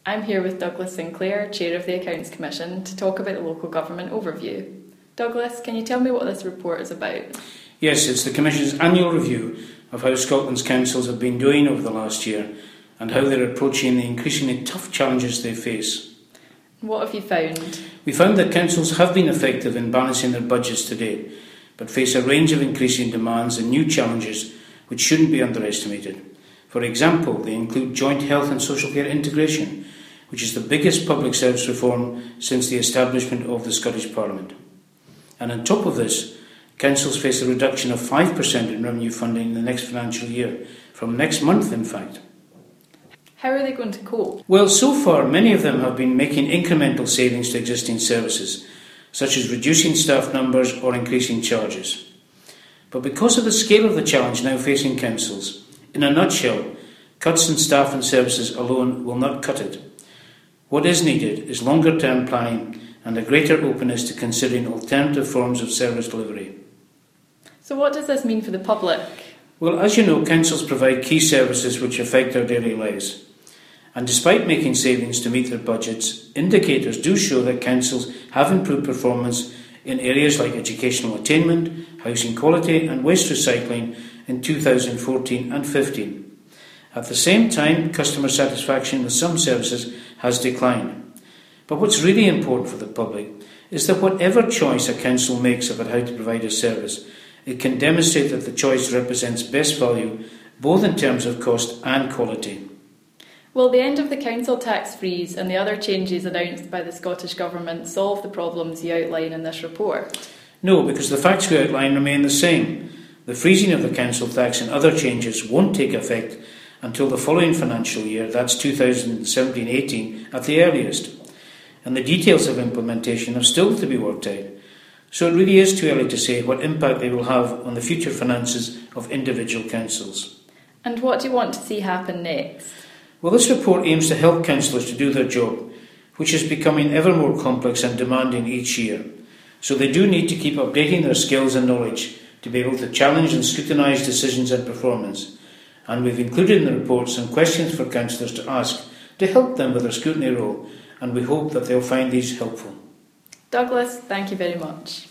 I'm here with Douglas Sinclair, Chair of the Accounts Commission, to talk about the local government overview. Douglas, can you tell me what this report is about? Yes, it's the Commission's annual review of how Scotland's councils have been doing over the last year and how they're approaching the increasingly tough challenges they face. What have you found? We found that councils have been effective in balancing their budgets to date, but face a range of increasing demands and new challenges which shouldn't be underestimated. For example, they include joint health and social care integration, which is the biggest public service reform since the establishment of the Scottish Parliament. And on top of this, councils face a reduction of 5% in revenue funding in the next financial year, from next month in fact. How are they going to cope? Well, so far many of them have been making incremental savings to existing services, such as reducing staff numbers or increasing charges. But because of the scale of the challenge now facing councils, in a nutshell, cuts in staff and services alone will not cut it. What is needed is longer-term planning and a greater openness to considering alternative forms of service delivery. So what does this mean for the public? Well, as you know, councils provide key services which affect our daily lives. And despite making savings to meet their budgets, indicators do show that councils have improved performance in areas like educational attainment, housing quality and waste recycling in 2014 and 15. At the same time, customer satisfaction with some services has declined. But what's really important for the public is that whatever choice a council makes about how to provide a service, it can demonstrate that the choice represents best value, both in terms of cost and quality. Will the end of the council tax freeze and the other changes announced by the Scottish Government solve the problems you outline in this report? No, because the facts we outline remain the same. The freezing of the council tax and other changes won't take effect until the following financial year, that's 2017-18 at the earliest. And the details of implementation are still to be worked out. So it really is too early to say what impact they will have on the future finances of individual councils. And what do you want to see happen next? Well, this report aims to help councillors to do their job, which is becoming ever more complex and demanding each year. So they do need to keep updating their skills and knowledge to be able to challenge and scrutinise decisions and performance. And we've included in the report some questions for councillors to ask to help them with their scrutiny role, and we hope that they'll find these helpful. Douglas, thank you very much.